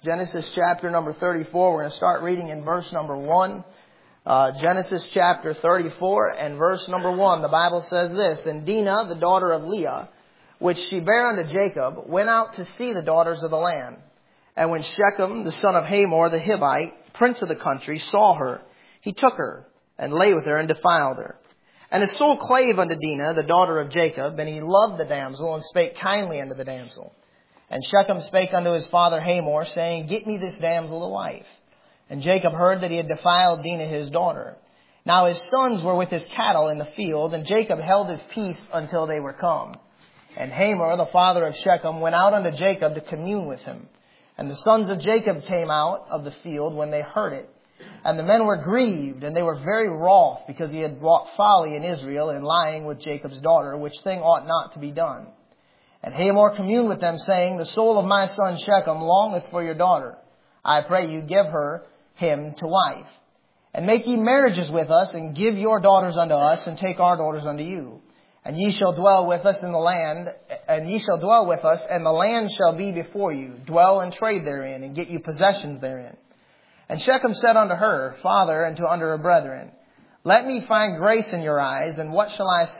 Genesis chapter number 34. We're going to start reading in verse number 1. Genesis chapter 34 and verse number 1. The Bible says this, "And Dinah, the daughter of Leah, which she bare unto Jacob, went out to see the daughters of the land. And when Shechem, the son of Hamor the Hivite, prince of the country, saw her, he took her, and lay with her, and defiled her. And his soul clave unto Dinah, the daughter of Jacob, and he loved the damsel, and spake kindly unto the damsel. And Shechem spake unto his father Hamor, saying, Get me this damsel to wife. And Jacob heard that he had defiled Dinah his daughter. Now his sons were with his cattle in the field, and Jacob held his peace until they were come. And Hamor, the father of Shechem, went out unto Jacob to commune with him. And the sons of Jacob came out of the field when they heard it. And the men were grieved, and they were very wroth, because he had wrought folly in Israel in lying with Jacob's daughter, which thing ought not to be done. And Hamor communed with them, saying, The soul of my son Shechem longeth for your daughter. I pray you give him to wife. And make ye marriages with us, and give your daughters unto us, and take our daughters unto you. And ye shall dwell with us in the land, and ye shall dwell with us, and the land shall be before you. Dwell and trade therein, and get you possessions therein. And Shechem said unto her, Father, and unto her brethren, Let me find grace in your eyes, and what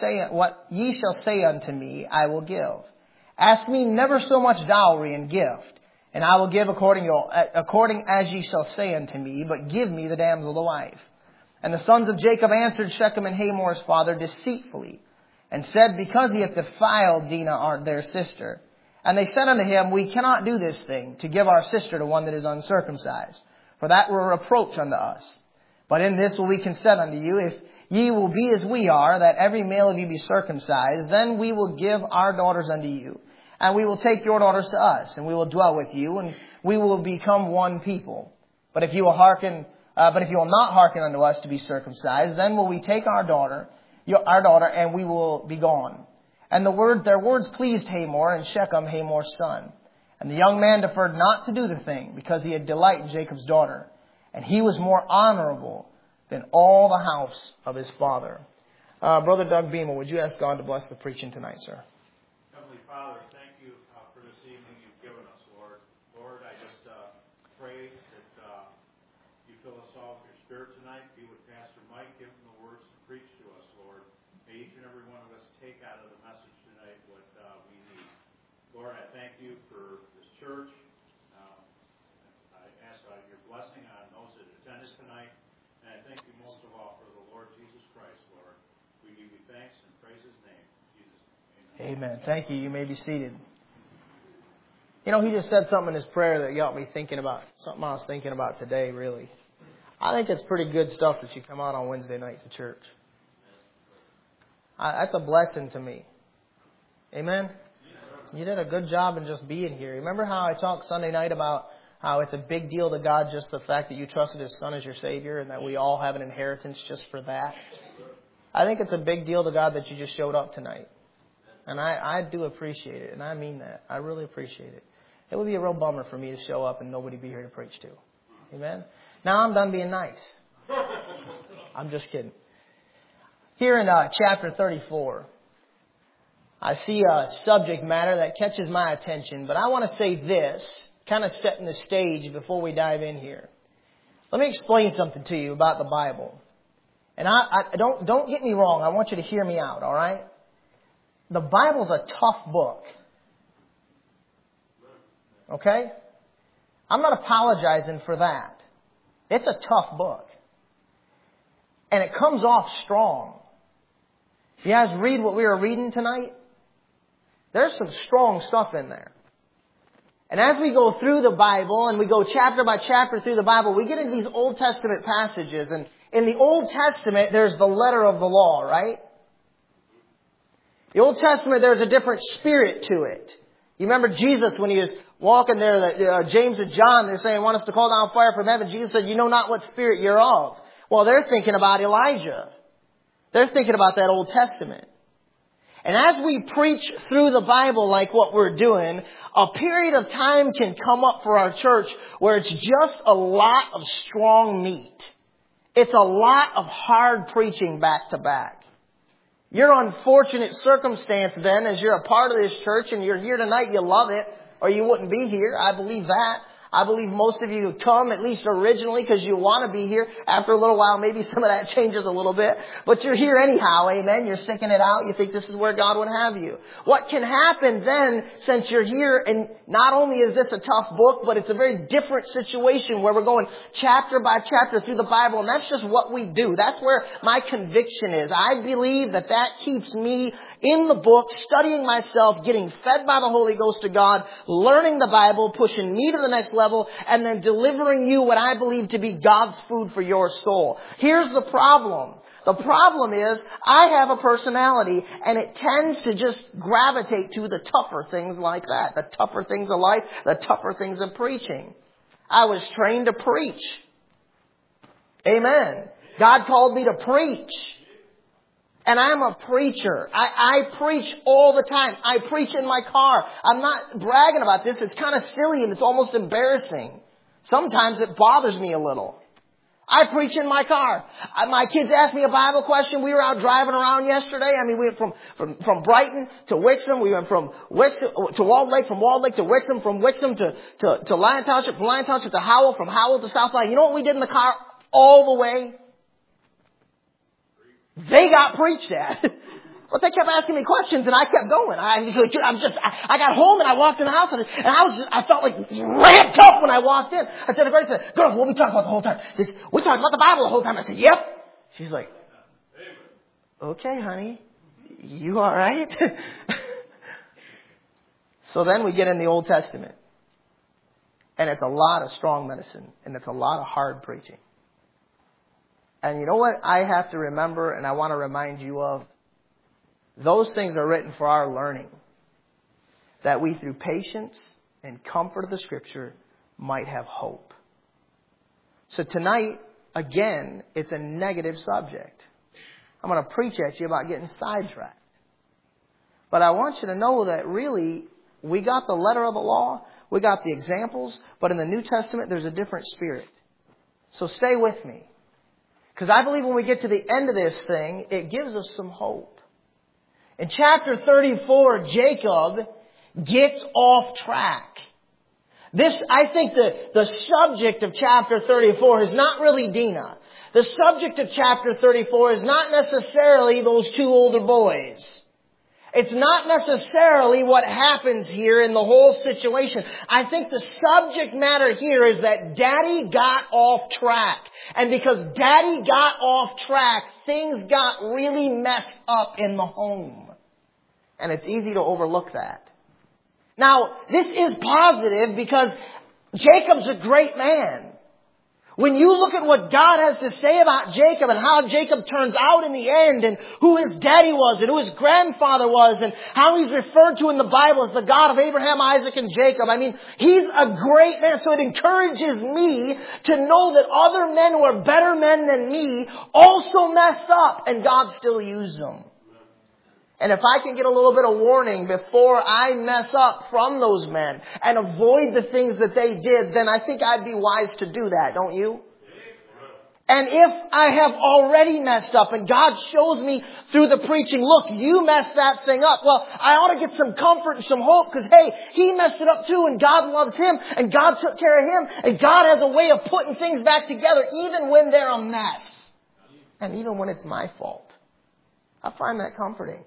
ye shall say unto me, I will give. Ask me never so much dowry and gift, and I will give according as ye shall say unto me, but give me the damsel to wife. And the sons of Jacob answered Shechem and Hamor's father deceitfully, and said, Because he hath defiled Dinah their sister. And they said unto him, We cannot do this thing, to give our sister to one that is uncircumcised, for that were a reproach unto us. But in this will we consent unto you, if ye will be as we are, that every male of you be circumcised, then we will give our daughters unto you, and we will take your daughters to us, and we will dwell with you, and we will become one people. But if you will not hearken unto us to be circumcised, then will we take our daughter, and we will be gone. And their words pleased Hamor and Shechem, Hamor's son. And the young man deferred not to do the thing, because he had delight in Jacob's daughter. And he was more honorable than all the house of his father. Brother Doug Beamer, would you ask God to bless the preaching tonight, sir? Heavenly Father, thank you for this evening you've given us, Lord. Lord, I just pray that you fill us all with your Spirit tonight. Be with Pastor Mike, give him the words to preach to us, Lord. May each and every one of us take out of the message tonight what we need. Lord, I thank you for this church. I ask your blessing on those that attended tonight. And I thank you most of all for the Lord Jesus Christ, Lord. We give you thanks and praise his name. In Jesus' name. Amen. Thank you. You may be seated. You know, he just said something in his prayer that got me thinking about something I was thinking about today, really. I think it's pretty good stuff that you come out on Wednesday night to church. That's a blessing to me. Amen? You did a good job in just being here. Remember how I talked Sunday night about how it's a big deal to God just the fact that you trusted His Son as your Savior and that we all have an inheritance just for that? I think it's a big deal to God that you just showed up tonight. And I do appreciate it, and I mean that. I really appreciate it. It would be a real bummer for me to show up and nobody be here to preach to. Amen? Now I'm done being nice. I'm just kidding. Here in chapter 34, I see a subject matter that catches my attention, but I want to say this, kind of setting the stage before we dive in here. Let me explain something to you about the Bible. And don't get me wrong, I want you to hear me out, all right? The Bible's a tough book. Okay? I'm not apologizing for that. It's a tough book. And it comes off strong. You guys read what we were reading tonight? There's some strong stuff in there. And as we go through the Bible and we go chapter by chapter through the Bible, we get into these Old Testament passages. And in the Old Testament, there's the letter of the law, right? The Old Testament, there's a different spirit to it. You remember Jesus when he was walking there, James and John, they're saying, want us to call down fire from heaven. Jesus said, you know not what spirit you're of. Well, they're thinking about Elijah. They're thinking about that Old Testament. And as we preach through the Bible like what we're doing, a period of time can come up for our church where it's just a lot of strong meat. It's a lot of hard preaching back to back. Your unfortunate circumstance then, as you're a part of this church and you're here tonight, you love it, or you wouldn't be here. I believe that. I believe most of you come, at least originally, because you want to be here. After a little while, maybe some of that changes a little bit. But you're here anyhow, amen? You're sticking it out. You think this is where God would have you. What can happen then, since you're here, and not only is this a tough book, but it's a very different situation where we're going chapter by chapter through the Bible, and that's just what we do. That's where my conviction is. I believe that keeps me in the book, studying myself, getting fed by the Holy Ghost to God, learning the Bible, pushing me to the next level, and then delivering you what I believe to be God's food for your soul. Here's the problem. The problem is I have a personality, and it tends to just gravitate to the tougher things like that. The tougher things of life, the tougher things of preaching. I was trained to preach. Amen. God called me to preach. And I'm a preacher. I preach all the time. I preach in my car. I'm not bragging about this. It's kind of silly and it's almost embarrassing. Sometimes it bothers me a little. I preach in my car. My kids asked me a Bible question. We were out driving around yesterday. I mean, we went from Brighton to Wixom. We went from Wixom to Walled Lake, from Walled Lake to Wixom, from Wixom to Lyon Township, from Lyon Township to Howell, from Howell to South Lyon. You know what we did in the car all the way? They got preached at. But they kept asking me questions and I kept going. I got home and I walked in the house and I felt like ramped up when I walked in. I said to Grace, girls, what we talked about the whole time? We talked about the Bible the whole time. I said, yep. She's like, okay, honey, you all right? So then we get in the Old Testament. And it's a lot of strong medicine and it's a lot of hard preaching. And you know what I have to remember and I want to remind you of? Those things are written for our learning. That we through patience and comfort of the Scripture might have hope. So tonight, again, it's a negative subject. I'm going to preach at you about getting sidetracked. But I want you to know that really, we got the letter of the law, we got the examples, but in the New Testament, there's a different spirit. So stay with me. Because I believe when we get to the end of this thing, it gives us some hope. In chapter 34, Jacob gets off track. I think the subject of chapter 34 is not really Dinah. The subject of chapter 34 is not necessarily those two older boys. It's not necessarily what happens here in the whole situation. I think the subject matter here is that Daddy got off track. And because Daddy got off track, things got really messed up in the home. And it's easy to overlook that. Now, this is positive because Jacob's a great man. When you look at what God has to say about Jacob and how Jacob turns out in the end and who his daddy was and who his grandfather was and how he's referred to in the Bible as the God of Abraham, Isaac, and Jacob. I mean, he's a great man. So it encourages me to know that other men who are better men than me also messed up and God still used them. And if I can get a little bit of warning before I mess up from those men and avoid the things that they did, then I think I'd be wise to do that, don't you? And if I have already messed up and God shows me through the preaching, look, you messed that thing up. Well, I ought to get some comfort and some hope because, hey, he messed it up too and God loves him and God took care of him and God has a way of putting things back together even when they're a mess. And even when it's my fault. I find that comforting.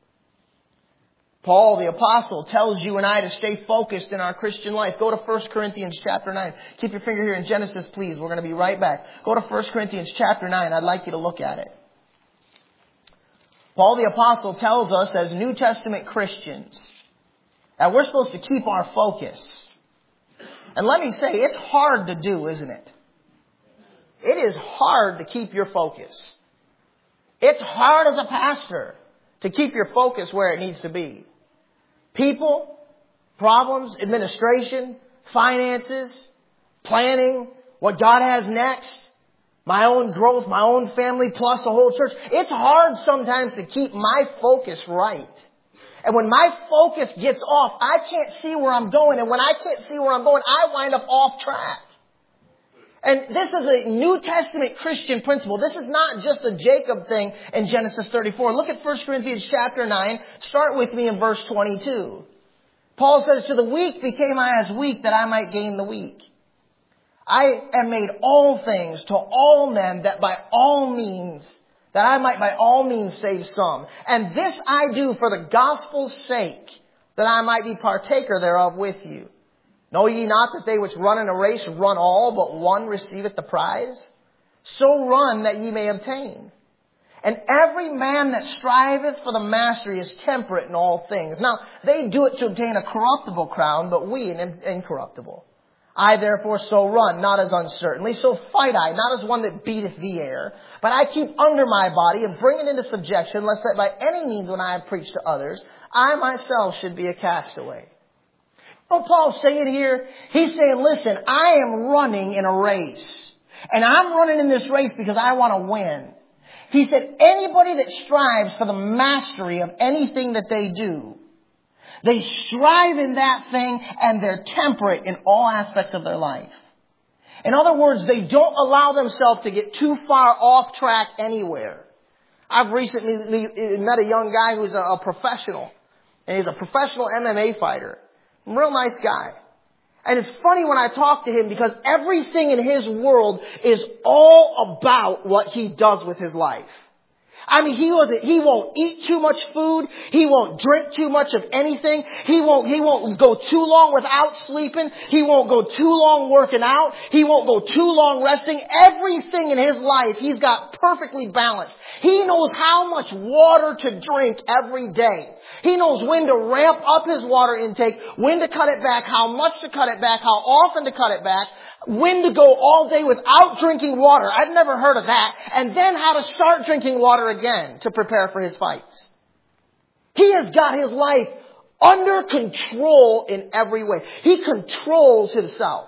Paul, the apostle, tells you and I to stay focused in our Christian life. Go to 1 Corinthians chapter 9. Keep your finger here in Genesis, please. We're going to be right back. Go to 1 Corinthians chapter 9. I'd like you to look at it. Paul, the apostle, tells us as New Testament Christians that we're supposed to keep our focus. And let me say, it's hard to do, isn't it? It is hard to keep your focus. It's hard as a pastor to keep your focus where it needs to be. People, problems, administration, finances, planning, what God has next, my own growth, my own family, plus the whole church. It's hard sometimes to keep my focus right. And when my focus gets off, I can't see where I'm going. And when I can't see where I'm going, I wind up off track. And this is a New Testament Christian principle. This is not just a Jacob thing in Genesis 34. Look at 1 Corinthians chapter 9. Start with me in verse 22. Paul says, to the weak became I as weak that I might gain the weak. I am made all things to all men, that I might by all means save some. And this I do for the gospel's sake, that I might be partaker thereof with you. Know ye not that they which run in a race run all, but one receiveth the prize? So run that ye may obtain. And every man that striveth for the mastery is temperate in all things. Now, they do it to obtain a corruptible crown, but we an incorruptible. I therefore so run, not as uncertainly, so fight I, not as one that beateth the air, but I keep under my body and bring it into subjection, lest that by any means when I have preached to others, I myself should be a castaway. What Paul's saying here, he's saying, listen, I am running in a race. And I'm running in this race because I want to win. He said, anybody that strives for the mastery of anything that they do, they strive in that thing and they're temperate in all aspects of their life. In other words, they don't allow themselves to get too far off track anywhere. I've recently met a young guy who's a professional. And he's a professional MMA fighter. Real nice guy. And it's funny when I talk to him because everything in his world is all about what he does with his life. I mean, he won't eat too much food. He won't drink too much of anything. He won't go too long without sleeping. He won't go too long working out. He won't go too long resting. Everything in his life, he's got perfectly balanced. He knows how much water to drink every day. He knows when to ramp up his water intake, when to cut it back, how much to cut it back, how often to cut it back, when to go all day without drinking water. I've never heard of that. And then how to start drinking water again to prepare for his fights. He has got his life under control in every way. He controls himself.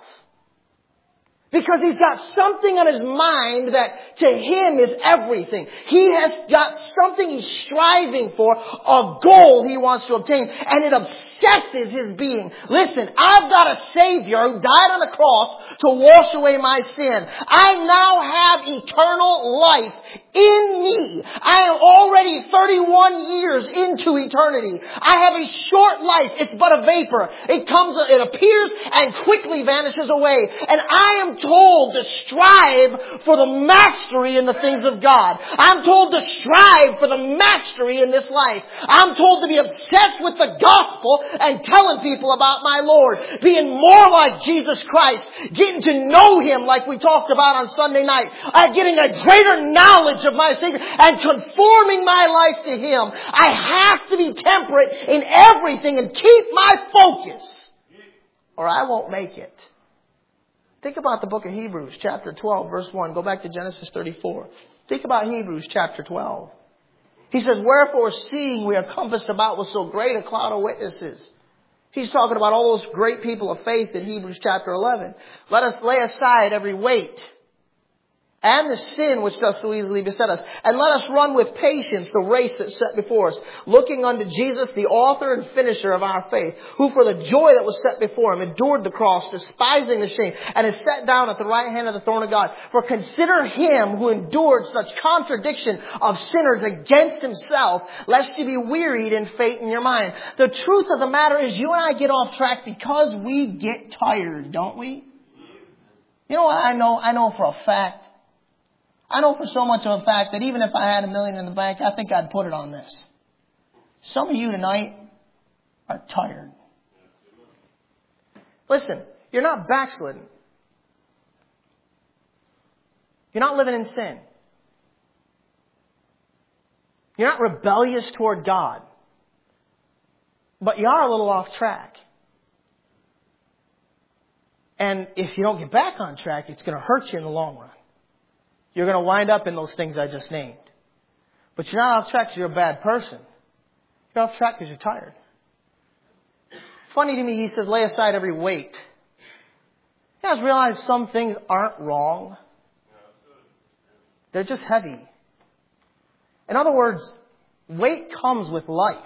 Because he's got something on his mind that to him is everything. He has got something he's striving for, a goal he wants to obtain, and it obsesses his being. Listen, I've got a Savior who died on the cross to wash away my sin. I now have eternal life in me. I am already 31 years into eternity. I have a short life. It's but a vapor. It appears and quickly vanishes away. And I am told to strive for the mastery in the things of God. I'm told to strive for the mastery in this life. I'm told to be obsessed with the gospel and telling people about my Lord. Being more like Jesus Christ. Getting to know Him like we talked about on Sunday night. Getting a greater knowledge of my Savior and conforming my life to Him. I have to be temperate in everything and keep my focus or I won't make it. Think about the book of Hebrews, chapter 12, verse 1. Go back to Genesis 34. Think about Hebrews, chapter 12. He says, wherefore, seeing we are compassed about with so great a cloud of witnesses. He's talking about all those great people of faith in Hebrews, chapter 11. Let us lay aside every weight and the sin which does so easily beset us. And let us run with patience the race that's set before us, looking unto Jesus, the author and finisher of our faith, who for the joy that was set before Him endured the cross, despising the shame, and is set down at the right hand of the throne of God. For consider Him who endured such contradiction of sinners against Himself, lest you be wearied in fate in your mind. The truth of the matter is you and I get off track because we get tired, don't we? You know what I know? I know for a fact. I know for so much of a fact that even if I had $1 million in the bank, I think I'd put it on this. Some of you tonight are tired. Listen, you're not backslidden. You're not living in sin. You're not rebellious toward God. But you are a little off track. And if you don't get back on track, it's going to hurt you in the long run. You're going to wind up in those things I just named. But you're not off track because you're a bad person. You're off track because you're tired. Funny to me, he says, lay aside every weight. You guys realize some things aren't wrong. They're just heavy. In other words, weight comes with life.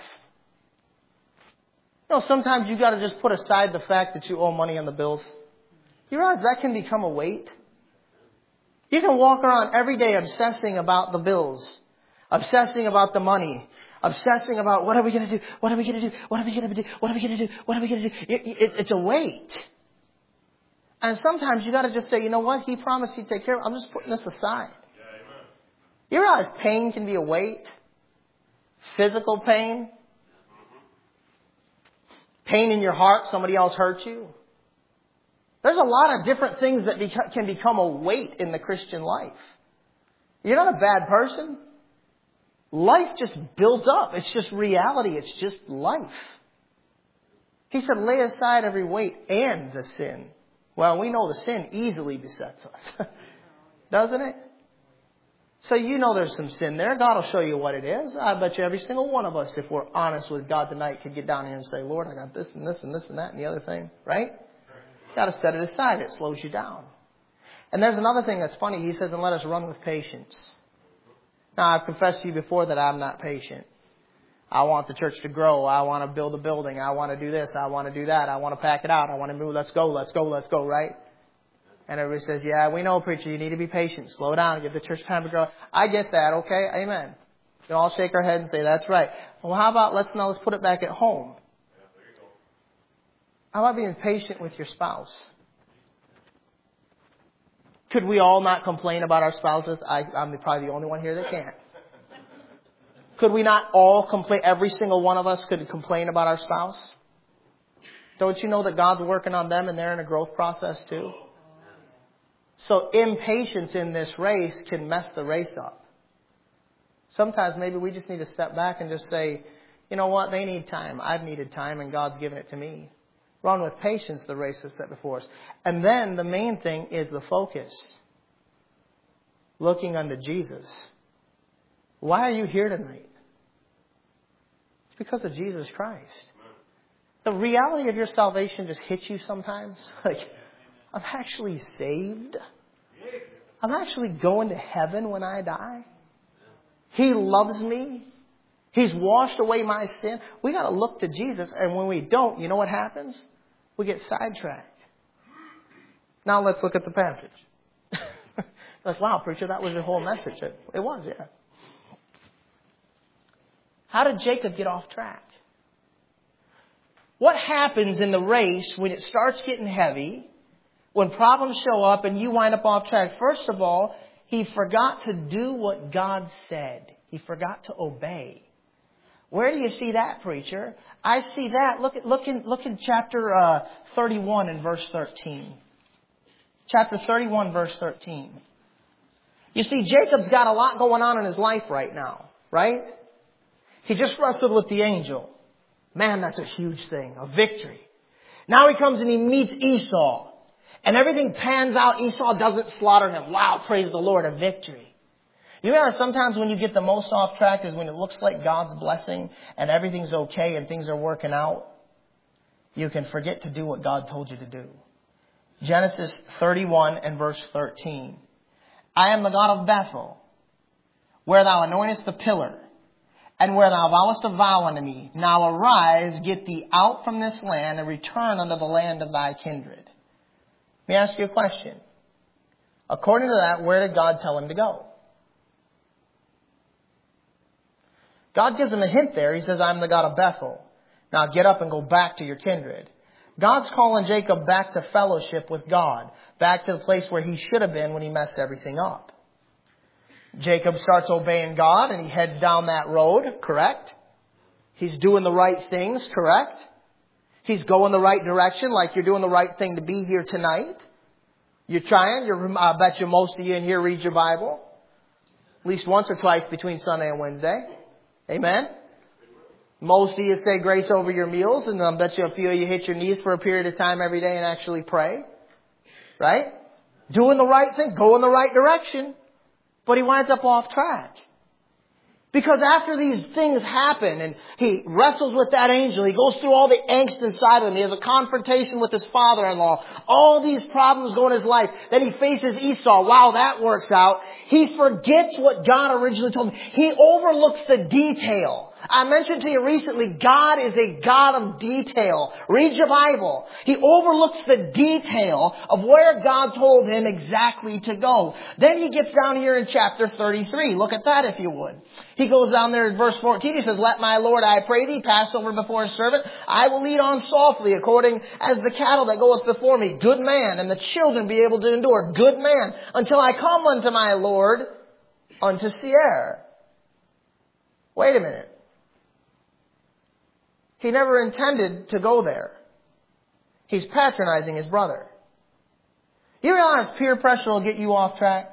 You know, sometimes you got to just put aside the fact that you owe money on the bills. You realize that can become a weight? You can walk around every day obsessing about the bills, obsessing about the money, obsessing about what are we going to do, what are we going to do, what are we going to do, what are we going to do, what are we going to do. It's a weight. And sometimes you got to just say, you know what? He promised he'd take care of it. I'm just putting this aside. You realize pain can be a weight? Physical pain? Pain in your heart, somebody else hurt you. There's a lot of different things that can become a weight in the Christian life. You're not a bad person. Life just builds up. It's just reality. It's just life. He said, lay aside every weight and the sin. Well, we know the sin easily besets us. Doesn't it? So you know there's some sin there. God will show you what it is. I bet you every single one of us, if we're honest with God tonight, could get down here and say, Lord, I got this and this and this and that and the other thing. Right? Got to set it aside. It slows you down. And there's another thing that's funny. He says, and let us run with patience. Now, I've confessed to you before that I'm not patient. I want the church to grow. I want to build a building. I want to do this. I want to do that. I want to pack it out. I want to move. Let's go, right? And everybody says, yeah, we know, preacher, you need to be patient. Slow down. Give the church time to grow. I get that, okay? Amen. We all shake our head and say, that's right. Well, how about let's put it back at home. How about being patient with your spouse? Could we all not complain about our spouses? I'm probably the only one here that can't. Could we not all complain? Every single one of us could complain about our spouse. Don't you know that God's working on them and they're in a growth process too? So impatience in this race can mess the race up. Sometimes maybe we just need to step back and just say, you know what? They need time. I've needed time and God's given it to me. Run with patience the race is set before us. And then the main thing is the focus. Looking unto Jesus. Why are you here tonight? It's because of Jesus Christ. The reality of your salvation just hits you sometimes. Like, I'm actually saved. I'm actually going to heaven when I die. He loves me. He's washed away my sin. We got to look to Jesus. And when we don't, you know what happens? We get sidetracked. Now let's look at the passage. Like, wow, preacher, that was your whole message. It was, yeah. How did Jacob get off track? What happens in the race when it starts getting heavy, when problems show up and you wind up off track? First of all, he forgot to do what God said. He forgot to obey. Where do you see that, preacher? I see that. Look in chapter 31 and verse 13. Chapter 31, verse 13. You see, Jacob's got a lot going on in his life right now, right? He just wrestled with the angel. Man, that's a huge thing, a victory. Now he comes and he meets Esau. And everything pans out. Esau doesn't slaughter him. Wow, praise the Lord, a victory. You realize sometimes when you get the most off track is when it looks like God's blessing and everything's okay and things are working out. You can forget to do what God told you to do. Genesis 31 and verse 13. I am the God of Bethel, where thou anointest the pillar, and where thou vowest a vow unto me. Now arise, get thee out from this land, and return unto the land of thy kindred. Let me ask you a question. According to that, where did God tell him to go? God gives him a hint there. He says, I'm the God of Bethel. Now get up and go back to your kindred. God's calling Jacob back to fellowship with God. Back to the place where he should have been when he messed everything up. Jacob starts obeying God and he heads down that road, correct? He's doing the right things, correct? He's going the right direction, like you're doing the right thing to be here tonight. You're trying. I bet you most of you in here read your Bible. At least once or twice between Sunday and Wednesday. Amen? Most of you say grace over your meals, and I bet you a few of you hit your knees for a period of time every day and actually pray. Right? Doing the right thing, going the right direction. But he winds up off track. Because after these things happen and he wrestles with that angel, he goes through all the angst inside of him. He has a confrontation with his father-in-law. All these problems go in his life. Then he faces Esau. Wow, that works out. He forgets what God originally told him. He overlooks the details. I mentioned to you recently, God is a God of detail. Read your Bible. He overlooks the detail of where God told him exactly to go. Then he gets down here in chapter 33. Look at that if you would. He goes down there in verse 14. He says, let my Lord, I pray thee, pass over before his servant. I will lead on softly according as the cattle that goeth before me. Good man. And the children be able to endure. Good man. Until I come unto my Lord, unto Seir. Wait a minute. He never intended to go there. He's patronizing his brother. You realize peer pressure will get you off track?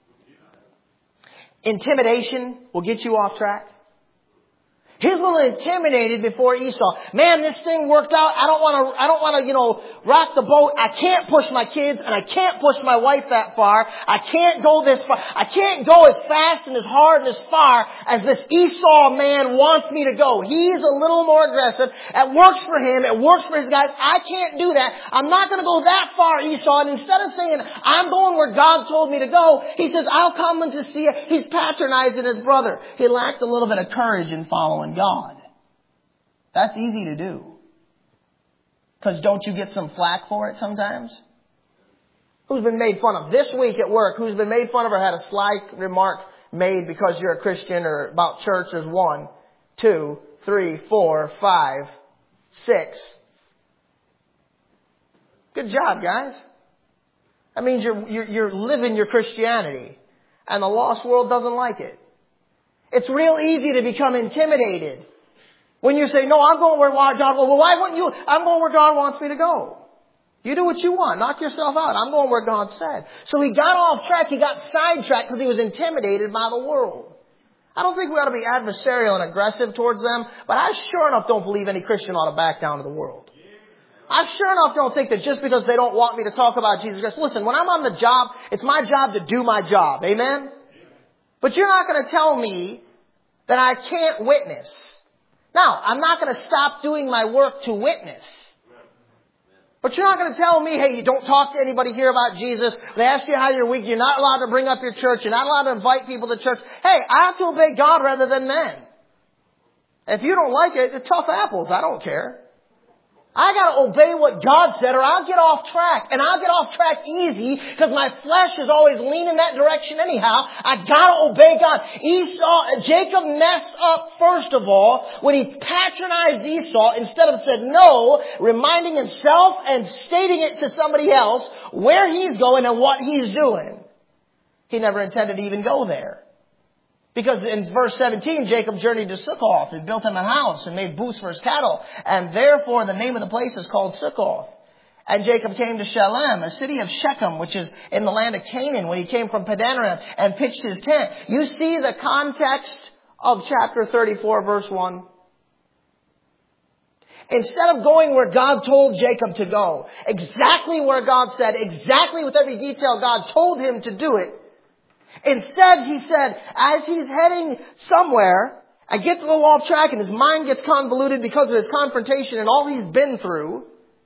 Intimidation will get you off track. He's a little intimidated before Esau. Man, this thing worked out. I don't want to, rock the boat. I can't push my kids and I can't push my wife that far. I can't go this far. I can't go as fast and as hard and as far as this Esau man wants me to go. He's a little more aggressive. It works for him. It works for his guys. I can't do that. I'm not going to go that far, Esau. And instead of saying, I'm going where God told me to go, he says, I'll come and to see it. He's patronizing his brother. He lacked a little bit of courage in following God. That's easy to do. Because don't you get some flack for it sometimes? Who's been made fun of? This week at work, who's been made fun of or had a sly remark made because you're a Christian or about church? There's 1, 2, 3, 4, 5, 6. Good job, guys. That means you're living your Christianity. And the lost world doesn't like it. It's real easy to become intimidated when you say, no, I'm going where God will. Well, why wouldn't you? I'm going where God wants me to go. You do what you want. Knock yourself out. I'm going where God said. So he got off track. He got sidetracked because he was intimidated by the world. I don't think we ought to be adversarial and aggressive towards them, but I sure enough don't believe any Christian ought to back down to the world. I sure enough don't think that just because they don't want me to talk about Jesus Christ. Listen, when I'm on the job, it's my job to do my job. Amen? But you're not going to tell me that I can't witness. Now, I'm not going to stop doing my work to witness. But you're not going to tell me, hey, you don't talk to anybody here about Jesus. They ask you how you're weak. You're not allowed to bring up your church. You're not allowed to invite people to church. Hey, I have to obey God rather than men. If you don't like it, it's tough apples. I don't care. I got to obey what God said or I'll get off track. And I'll get off track easy because my flesh is always leaning that direction anyhow. I got to obey God. Jacob messed up first of all when he patronized Esau instead of said no, reminding himself and stating it to somebody else where he's going and what he's doing. He never intended to even go there. Because in verse 17, Jacob journeyed to Succoth and built him a house and made booths for his cattle. And therefore the name of the place is called Succoth. And Jacob came to Shalem, a city of Shechem, which is in the land of Canaan, when he came from Padan Aram and pitched his tent. You see the context of chapter 34, verse 1? Instead of going where God told Jacob to go, exactly where God said, exactly with every detail God told him to do it, instead, he said, as he's heading somewhere, I get a little off track and his mind gets convoluted because of his confrontation and all he's been through.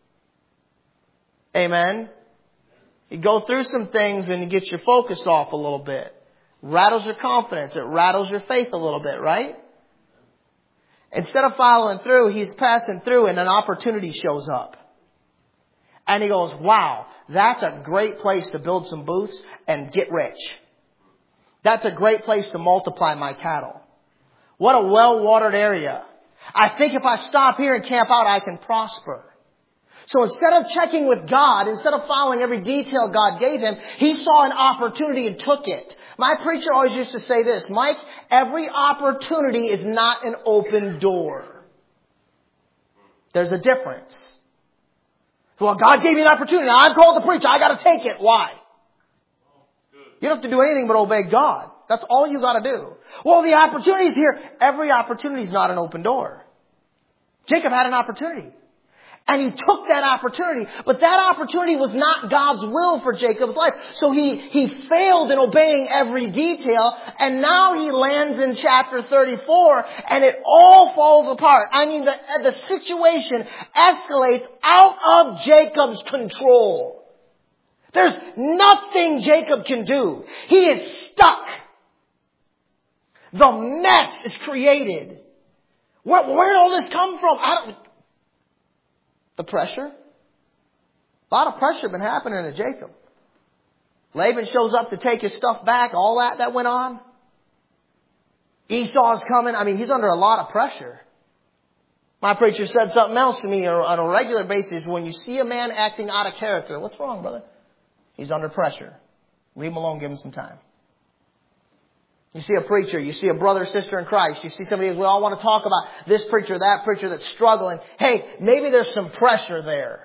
Amen. You go through some things and you get your focus off a little bit. Rattles your confidence. It rattles your faith a little bit, right? Instead of following through, he's passing through and an opportunity shows up. And he goes, wow, that's a great place to build some booths and get rich. That's a great place to multiply my cattle. What a well-watered area. I think if I stop here and camp out, I can prosper. So instead of checking with God, instead of following every detail God gave him, he saw an opportunity and took it. My preacher always used to say this, Mike, every opportunity is not an open door. There's a difference. Well, God gave me an opportunity. Now I'm called to preach. I got to take it. Why? You don't have to do anything but obey God. That's all you got to do. Well, the opportunity's here. Every opportunity is not an open door. Jacob had an opportunity. And he took that opportunity. But that opportunity was not God's will for Jacob's life. So he failed in obeying every detail. And now he lands in chapter 34 and it all falls apart. I mean, the situation escalates out of Jacob's control. There's nothing Jacob can do. He is stuck. The mess is created. Where did all this come from? The pressure. A lot of pressure been happening to Jacob. Laban shows up to take his stuff back. All that went on. Esau's coming. I mean, he's under a lot of pressure. My preacher said something else to me on a regular basis. When you see a man acting out of character, what's wrong, brother? He's under pressure. Leave him alone. Give him some time. You see a preacher. You see a brother or sister in Christ. You see somebody as we all want to talk about this preacher, that preacher that's struggling. Hey, maybe there's some pressure there.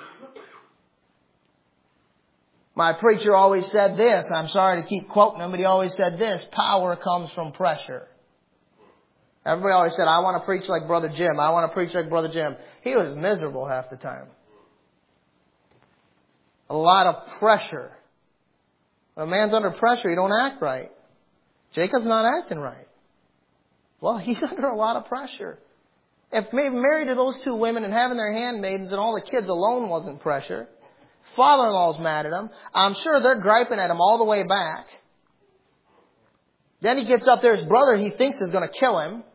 My preacher always said this. I'm sorry to keep quoting him, but he always said this. Power comes from pressure. Everybody always said, I want to preach like Brother Jim. I want to preach like Brother Jim. He was miserable half the time. A lot of pressure. When a man's under pressure, he don't act right. Jacob's not acting right. Well, he's under a lot of pressure. If maybe married to those two women and having their handmaidens and all the kids alone wasn't pressure, father-in-law's mad at him. I'm sure they're griping at him all the way back. Then he gets up there, his brother he thinks is going to kill him.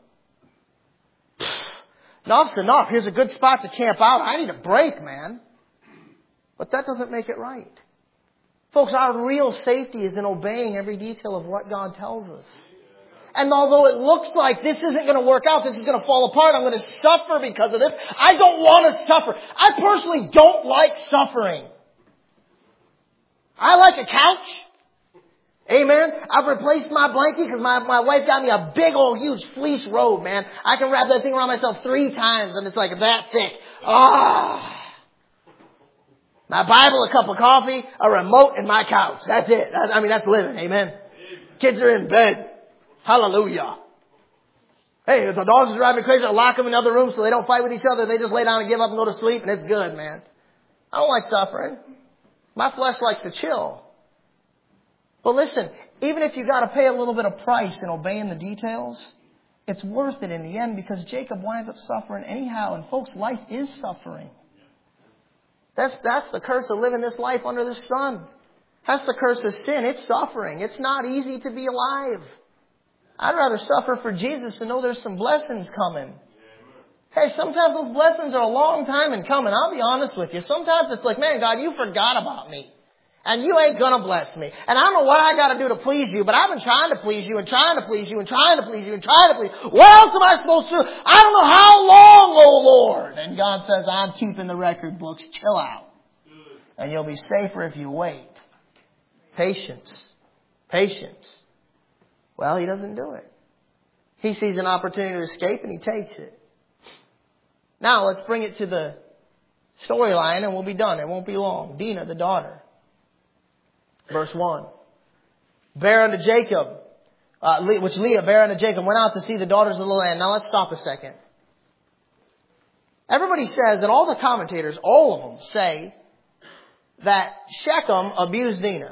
Enough's enough. Here's a good spot to camp out. I need a break, man. But that doesn't make it right. Folks, our real safety is in obeying every detail of what God tells us. And although it looks like this isn't going to work out, this is going to fall apart, I'm going to suffer because of this, I don't want to suffer. I personally don't like suffering. I like a couch. Amen. I've replaced my blanket because my wife got me a big old huge fleece robe, man. I can wrap that thing around myself 3 times and it's like that thick. My Bible, a cup of coffee, a remote, and my couch. That's it. That's living. Amen. Kids are in bed. Hallelujah. Hey, if the dogs are driving me crazy, I'll lock them in other rooms so they don't fight with each other. They just lay down and give up and go to sleep, and it's good, man. I don't like suffering. My flesh likes to chill. But listen, even if you got to pay a little bit of price in obeying the details, it's worth it in the end because Jacob winds up suffering anyhow. And folks, life is suffering. That's the curse of living this life under the sun. That's the curse of sin. It's suffering. It's not easy to be alive. I'd rather suffer for Jesus and know there's some blessings coming. Hey, sometimes those blessings are a long time in coming. I'll be honest with you. Sometimes it's like, man, God, you forgot about me. And you ain't going to bless me. And I don't know what I got to do to please you, but I've been trying to please you and trying to please you and trying to please you and trying to please you. What else am I supposed to do? I don't know how long, oh Lord. And God says, I'm keeping the record books. Chill out. And you'll be safer if you wait. Patience. Patience. Well, he doesn't do it. He sees an opportunity to escape and he takes it. Now let's bring it to the storyline and we'll be done. It won't be long. Dinah, the daughter. Verse 1. Bear unto Jacob, which Leah bare unto Jacob, went out to see the daughters of the land. Now let's stop a second. Everybody says, and all the commentators, all of them say, that Shechem abused Dinah.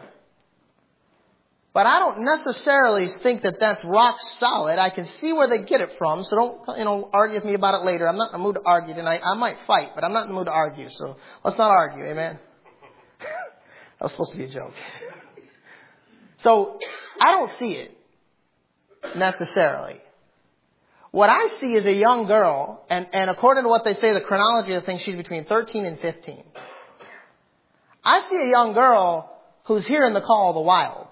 But I don't necessarily think that that's rock solid. I can see where they get it from, so don't, argue with me about it later. I'm not in the mood to argue tonight. I might fight, but I'm not in the mood to argue, so let's not argue, amen? That was supposed to be a joke. So, I don't see it necessarily. What I see is a young girl, and according to what they say, the chronology of the thing, she's between 13 and 15. I see a young girl who's hearing the call of the wild.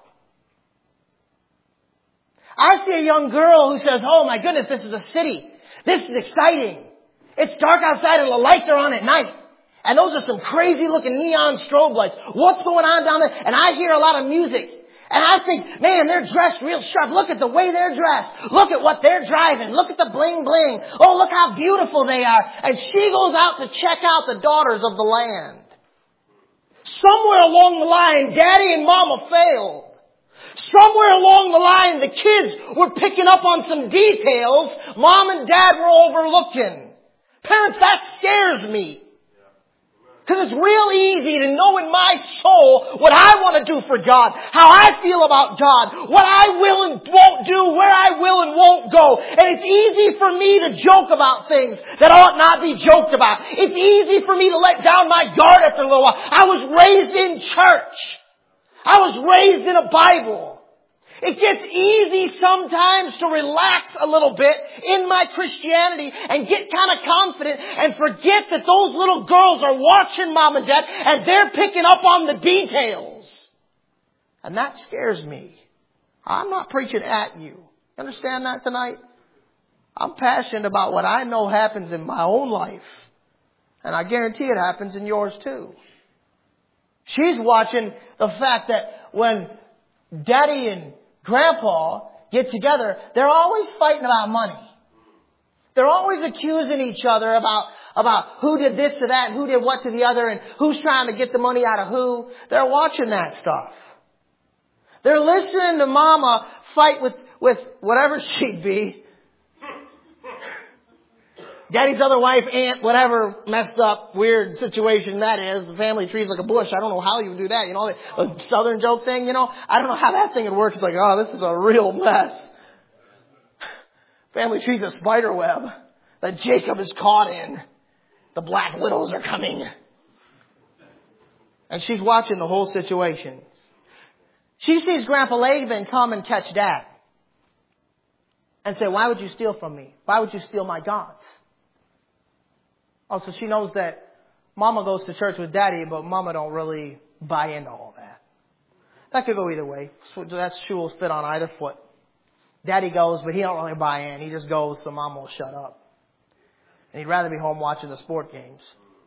I see a young girl who says, oh my goodness, this is a city. This is exciting. It's dark outside and the lights are on at night. And those are some crazy looking neon strobe lights. What's going on down there? And I hear a lot of music. And I think, man, they're dressed real sharp. Look at the way they're dressed. Look at what they're driving. Look at the bling bling. Oh, look how beautiful they are. And she goes out to check out the daughters of the land. Somewhere along the line, Daddy and Mama failed. Somewhere along the line, the kids were picking up on some details Mom and Dad were overlooking. Parents, that scares me. Because it's real easy to know in my soul what I want to do for God, how I feel about God, what I will and won't do, where I will and won't go. And it's easy for me to joke about things that ought not be joked about. It's easy for me to let down my guard after a little while. I was raised in church. I was raised in a Bible. It gets easy sometimes to relax a little bit in my Christianity and get kind of confident and forget that those little girls are watching mom and dad and they're picking up on the details. And that scares me. I'm not preaching at you. Understand that tonight? I'm passionate about what I know happens in my own life. And I guarantee it happens in yours too. She's watching the fact that when Daddy and Grandpa get together, they're always fighting about money. They're always accusing each other about who did this to that and who did what to the other and who's trying to get the money out of who. They're watching that stuff. They're listening to Mama fight with whatever she'd be. Daddy's other wife, aunt, whatever messed up, weird situation that is. The family tree's like a bush. I don't know how you would do that. You know, the southern joke thing, you know. I don't know how that thing would work. It's like, oh, this is a real mess. Family tree's a spider web that Jacob is caught in. The black widows are coming. And she's watching the whole situation. She sees Grandpa Laban come and catch Dad. And say, why would you steal from me? Why would you steal my gods? Oh, so she knows that Mama goes to church with Daddy, but Mama don't really buy into all that. That could go either way. So that shoe will fit on either foot. Daddy goes, but he don't really buy in. He just goes so Mama will shut up. And he'd rather be home watching the sport games.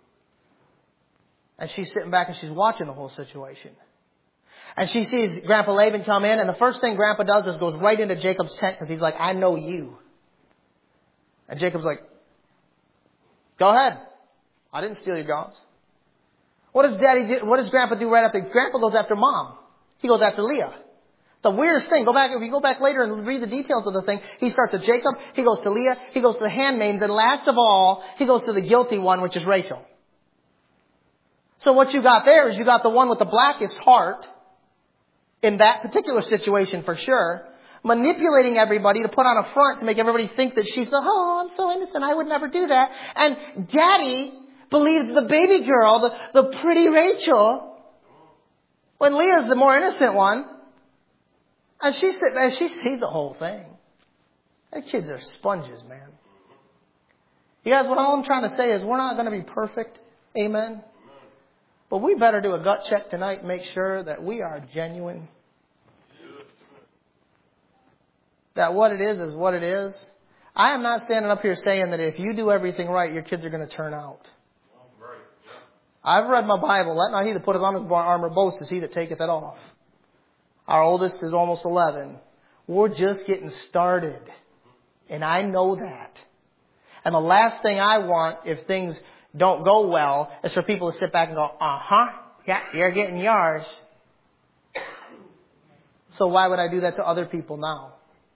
And she's sitting back and she's watching the whole situation. And she sees Grandpa Laban come in, and the first thing Grandpa does is goes right into Jacob's tent because he's like, I know you. And Jacob's like, go ahead. I didn't steal your gods. What does Daddy do? What does Grandpa do right after? Grandpa goes after Mom. He goes after Leah. The weirdest thing. If you go back later and read the details of the thing, he starts with Jacob, he goes to Leah, he goes to the handmaidens, and last of all, he goes to the guilty one, which is Rachel. So what you got there is you got the one with the blackest heart, in that particular situation for sure, manipulating everybody to put on a front to make everybody think that she's I'm so innocent, I would never do that. And Daddy believes the baby girl, the pretty Rachel, when Leah's the more innocent one. And she sees the whole thing. Those kids are sponges, man. You guys, what all I'm trying to say is we're not going to be perfect. Amen. But we better do a gut check tonight and make sure that we are genuine. That what it is what it is. I am not standing up here saying that if you do everything right, your kids are going to turn out. I've read my Bible. Let not he that putteth on his armor boast is he that taketh it off. Our oldest is almost 11. We're just getting started. And I know that. And the last thing I want, if things don't go well, is for people to sit back and go, yeah, you're getting yours. So why would I do that to other people now?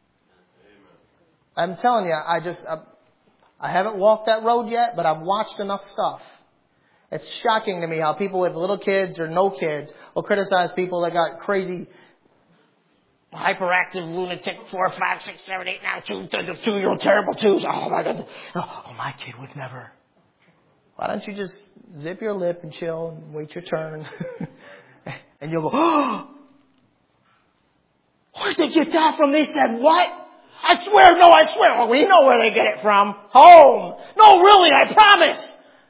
I'm telling you, I haven't walked that road yet, but I've watched enough stuff. It's shocking to me how people with little kids or no kids will criticize people that got crazy, hyperactive, lunatic, 4, 5, 6, 7, 8, 9, 2-year-old terrible twos. Oh my God. Oh, my kid would never. Why don't you just zip your lip and chill and wait your turn? And you'll go, where'd they get that from? They said, what? I swear. Well, we know where they get it from. Home. No, really, I promise.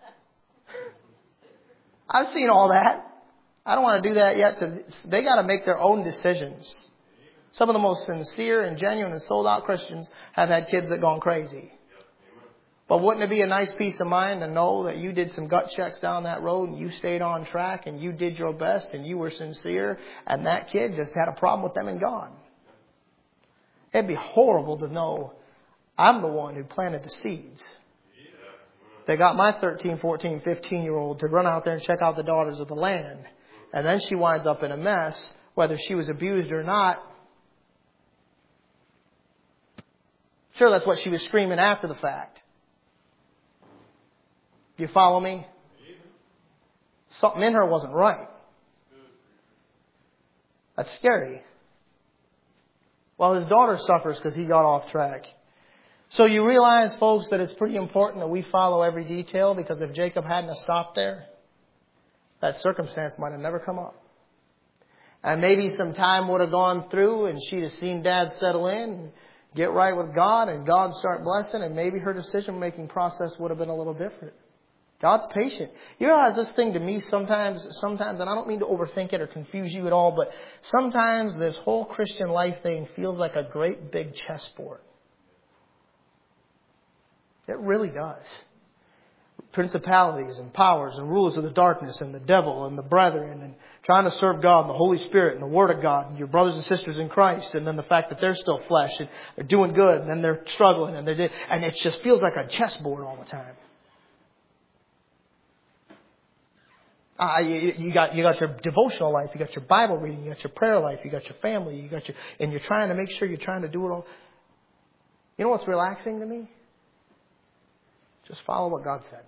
I've seen all that. I don't want to do that yet. They got to make their own decisions. Some of the most sincere and genuine and sold out Christians have had kids that gone crazy. But wouldn't it be a nice peace of mind to know that you did some gut checks down that road and you stayed on track and you did your best and you were sincere and that kid just had a problem with them and gone? It'd be horrible to know I'm the one who planted the seeds. They got my 13, 14, 15-year-old to run out there and check out the daughters of the land. And then she winds up in a mess, whether she was abused or not. Sure, that's what she was screaming after the fact. Do you follow me? Something in her wasn't right. That's scary. Well, his daughter suffers because he got off track. So you realize, folks, that it's pretty important that we follow every detail, because if Jacob hadn't have stopped there, that circumstance might have never come up. And maybe some time would have gone through and she'd have seen Dad settle in and get right with God and God start blessing, and maybe her decision-making process would have been a little different. God's patient. You realize this thing to me sometimes, and I don't mean to overthink it or confuse you at all, but sometimes this whole Christian life thing feels like a great big chessboard. It really does. Principalities and powers and rulers of the darkness and the devil and the brethren and trying to serve God and the Holy Spirit and the Word of God and your brothers and sisters in Christ, and then the fact that they're still flesh and they're doing good and then they're struggling and it just feels like a chessboard all the time. You got your devotional life, you got your Bible reading, you got your prayer life, you got your family, and you're trying to make sure you're trying to do it all. You know what's relaxing to me? Just follow what God said.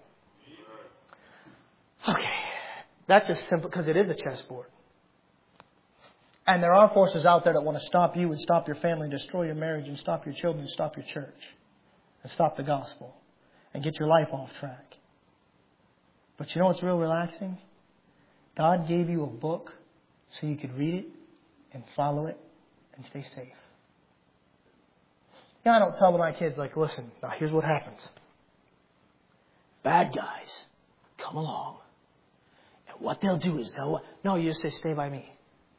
Okay. That's just simple because it is a chessboard. And there are forces out there that want to stop you and stop your family and destroy your marriage and stop your children and stop your church and stop the gospel and get your life off track. But you know what's real relaxing? God gave you a book so you could read it and follow it and stay safe. You know, I don't tell my kids, like, listen, now here's what happens. Bad guys come along. And what they'll do is no, you just say, stay by me.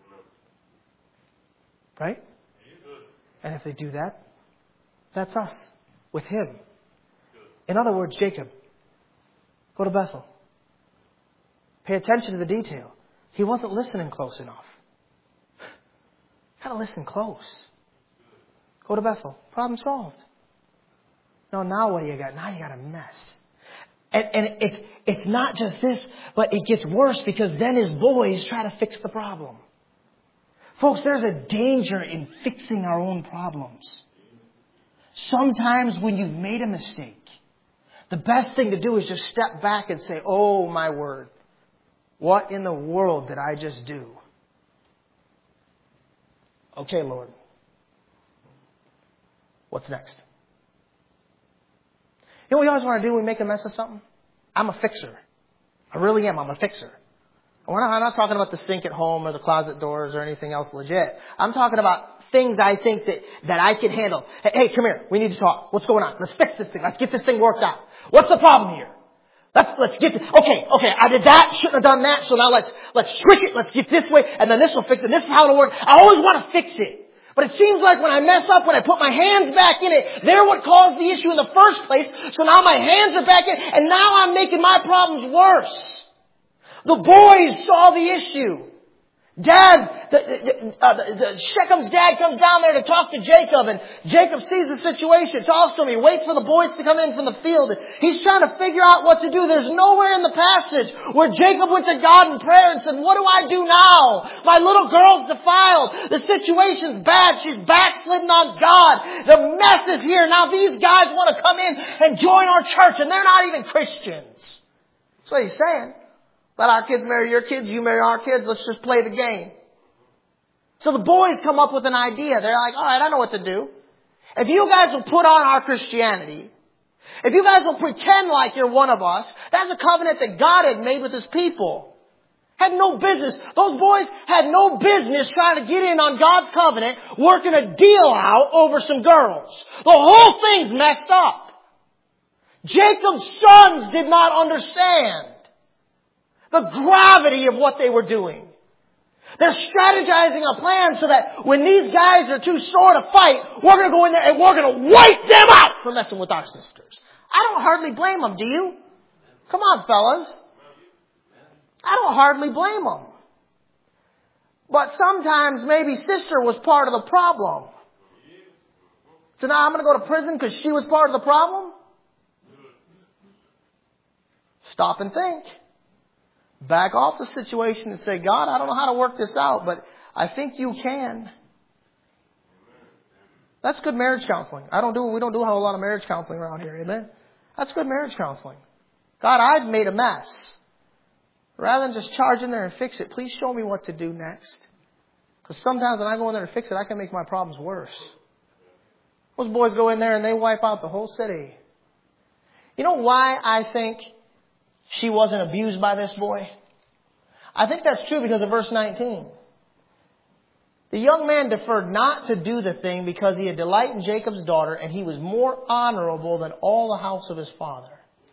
Right? And if they do that, that's us with him. In other words, Jacob, go to Bethel. Pay attention to the detail. He wasn't listening close enough. Gotta listen close. Go to Bethel. Problem solved. No, now what do you got? Now you got a mess. And it's not just this, but it gets worse because then his boys try to fix the problem. Folks, there's a danger in fixing our own problems. Sometimes when you've made a mistake, the best thing to do is just step back and say, oh my word, what in the world did I just do? Okay, Lord. What's next? You know what we always want to do when we make a mess of something? I'm a fixer. I really am. I'm a fixer. I'm not talking about the sink at home or the closet doors or anything else legit. I'm talking about things I think that I can handle. Hey, come here. We need to talk. What's going on? Let's fix this thing. Let's get this thing worked out. What's the problem here? Let's get okay, I did that, shouldn't have done that, so now let's switch it, let's get this way, and then this will fix it, and this is how it'll work. I always want to fix it. But it seems like when I mess up, when I put my hands back in it, they're what caused the issue in the first place, so now my hands are back in, and now I'm making my problems worse. The boys saw the issue. Shechem's dad comes down there to talk to Jacob, and Jacob sees the situation, talks to him, he waits for the boys to come in from the field. He's trying to figure out what to do. There's nowhere in the passage where Jacob went to God in prayer and said, what do I do now? My little girl's defiled. The situation's bad. She's backslidden on God. The mess is here. Now these guys want to come in and join our church, and they're not even Christians. That's what he's saying. Let our kids marry your kids, you marry our kids, let's just play the game. So the boys come up with an idea. They're like, all right, I know what to do. If you guys will put on our Christianity, if you guys will pretend like you're one of us, that's a covenant that God had made with his people. Had no business. Those boys had no business trying to get in on God's covenant, working a deal out over some girls. The whole thing's messed up. Jacob's sons did not understand the gravity of what they were doing. They're strategizing a plan so that when these guys are too sore to fight, we're going to go in there and we're going to wipe them out for messing with our sisters. I don't hardly blame them, do you? Come on, fellas. I don't hardly blame them. But sometimes maybe sister was part of the problem. So now I'm going to go to prison because she was part of the problem? Stop and think. Back off the situation and say, God, I don't know how to work this out, but I think you can. That's good marriage counseling. We don't do a whole lot of marriage counseling around here, amen? That's good marriage counseling. God, I've made a mess. Rather than just charge in there and fix it, please show me what to do next. Because sometimes when I go in there to fix it, I can make my problems worse. Those boys go in there and they wipe out the whole city. You know why I think she wasn't abused by this boy? I think that's true because of verse 19. The young man deferred not to do the thing because he had delight in Jacob's daughter, and he was more honorable than all the house of his father.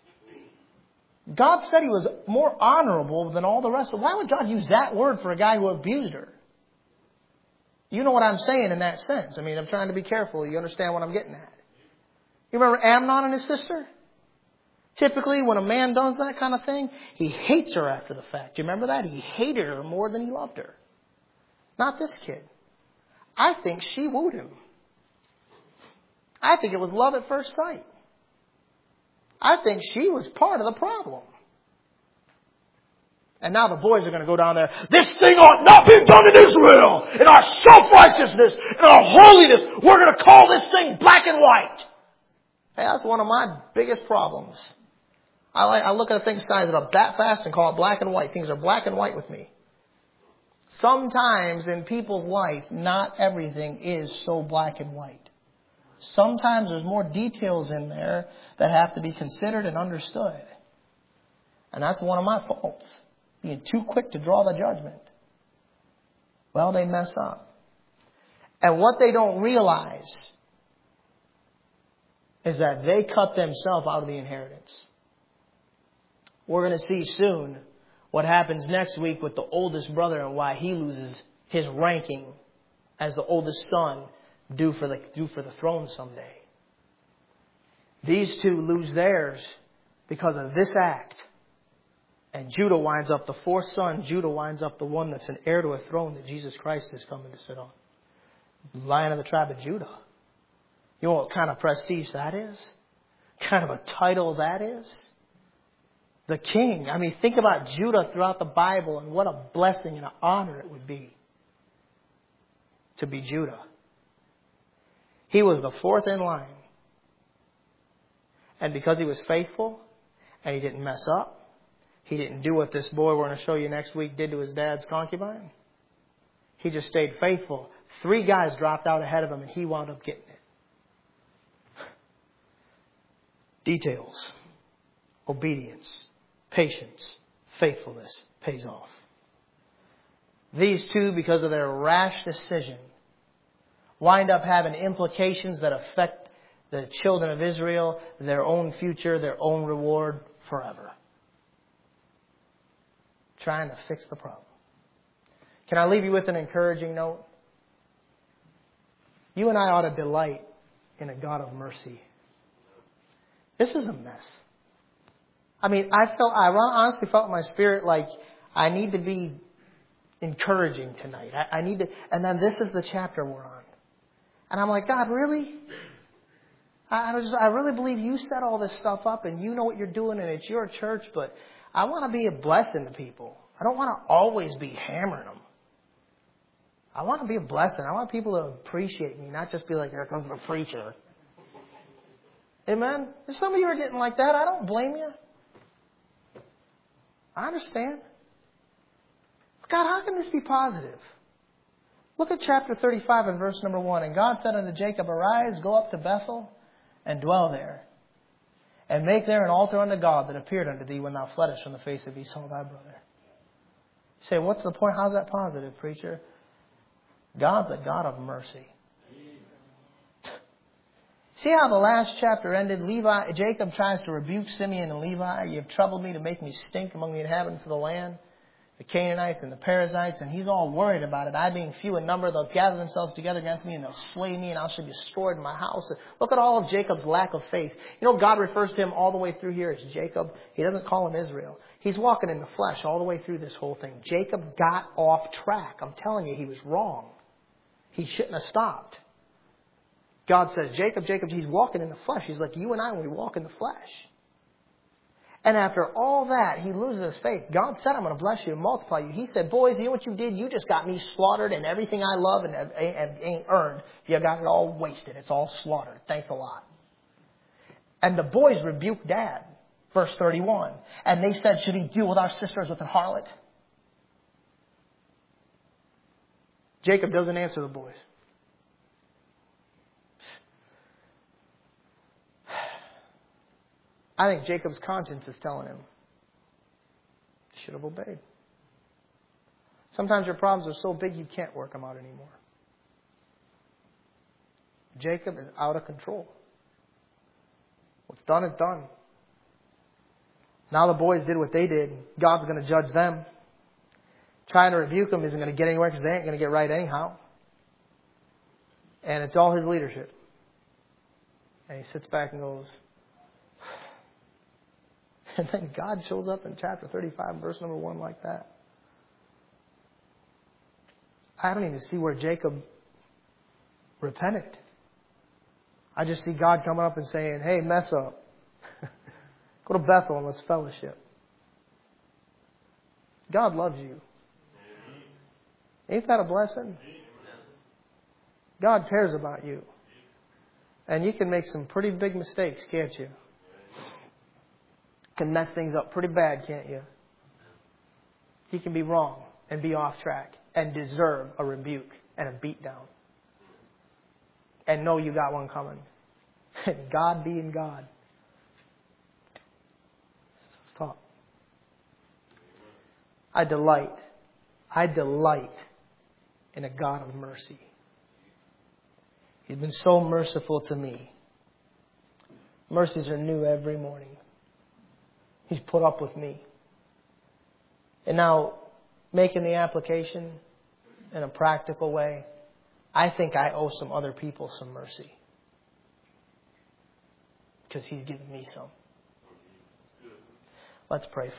God said he was more honorable than all the rest. Why would God use that word for a guy who abused her? You know what I'm saying in that sense. I mean, I'm trying to be careful. You understand what I'm getting at. You remember Amnon and his sister? Typically, when a man does that kind of thing, he hates her after the fact. Do you remember that? He hated her more than he loved her. Not this kid. I think she wooed him. I think it was love at first sight. I think she was part of the problem. And now the boys are going to go down there. This thing ought not be done in Israel. In our self-righteousness, in our holiness, we're going to call this thing black and white. Hey, that's one of my biggest problems. I look at a thing size it up that fast and call it black and white. Things are black and white with me. Sometimes in people's life, not everything is so black and white. Sometimes there's more details in there that have to be considered and understood. And that's one of my faults. Being too quick to draw the judgment. Well, they mess up. And what they don't realize is that they cut themselves out of the inheritance. We're going to see soon what happens next week with the oldest brother and why he loses his ranking as the oldest son due for the throne someday. These two lose theirs because of this act. And Judah winds up, the fourth son, Judah winds up the one that's an heir to a throne that Jesus Christ is coming to sit on. Lion of the tribe of Judah. You know what kind of prestige that is? What kind of a title that is? The king. I mean, think about Judah throughout the Bible and what a blessing and an honor it would be to be Judah. He was the fourth in line. And because he was faithful and he didn't mess up, he didn't do what this boy we're going to show you next week did to his dad's concubine. He just stayed faithful. 3 guys dropped out ahead of him and he wound up getting it. Details. Obedience. Patience. Faithfulness pays off. These two, because of their rash decision, wind up having implications that affect the children of Israel, their own future, their own reward forever. Trying to fix the problem. Can I leave you with an encouraging note? You and I ought to delight in a God of mercy. This is a mess. I mean, I honestly felt in my spirit like I need to be encouraging tonight. I need to, and then this is the chapter we're on. And I'm like, God, really? I really believe you set all this stuff up and you know what you're doing and it's your church, but I want to be a blessing to people. I don't want to always be hammering them. I want to be a blessing. I want people to appreciate me, not just be like, here comes the preacher. Amen? If some of you are getting like that, I don't blame you. I understand. God, how can this be positive? Look at chapter 35 and verse number 1. And God said unto Jacob, Arise, go up to Bethel, and dwell there. And make there an altar unto God that appeared unto thee when thou fleddest from the face of Esau thy brother. You say, what's the point? How's that positive, preacher? God's a God of mercy. See how the last chapter ended? Jacob tries to rebuke Simeon and Levi. You've troubled me to make me stink among the inhabitants of the land. The Canaanites and the Perizzites, and he's all worried about it. I being few in number, they'll gather themselves together against me and they'll slay me and I shall be destroyed in my house. Look at all of Jacob's lack of faith. You know, God refers to him all the way through here as Jacob. He doesn't call him Israel. He's walking in the flesh all the way through this whole thing. Jacob got off track. I'm telling you, he was wrong. He shouldn't have stopped. God says, Jacob, he's walking in the flesh. He's like you and I when we walk in the flesh. And after all that, he loses his faith. God said, I'm going to bless you and multiply you. He said, boys, you know what you did? You just got me slaughtered and everything I love and ain't earned. You got it all wasted. It's all slaughtered. Thanks a lot. And the boys rebuked Dad. Verse 31. And they said, should he deal with our sisters with a harlot? Jacob doesn't answer the boys. I think Jacob's conscience is telling him he should have obeyed. Sometimes your problems are so big you can't work them out anymore. Jacob is out of control. What's done is done. Now the boys did what they did. God's going to judge them. Trying to rebuke them isn't going to get anywhere because they ain't going to get right anyhow. And it's all his leadership. And he sits back and goes. And then God shows up in chapter 35, verse number 1 like that. I don't even see where Jacob repented. I just see God coming up and saying, hey, mess up. Go to Bethel and let's fellowship. God loves you. Ain't that a blessing? God cares about you. And you can make some pretty big mistakes, can't you? Can mess things up pretty bad, can't you? You can be wrong and be off track and deserve a rebuke and a beatdown. And know you got one coming. And God being God. Stop. I delight in a God of mercy. He's been so merciful to me. Mercies are new every morning. He's put up with me. And now, making the application in a practical way, I think I owe some other people some mercy. Because He's given me some. Let's pray.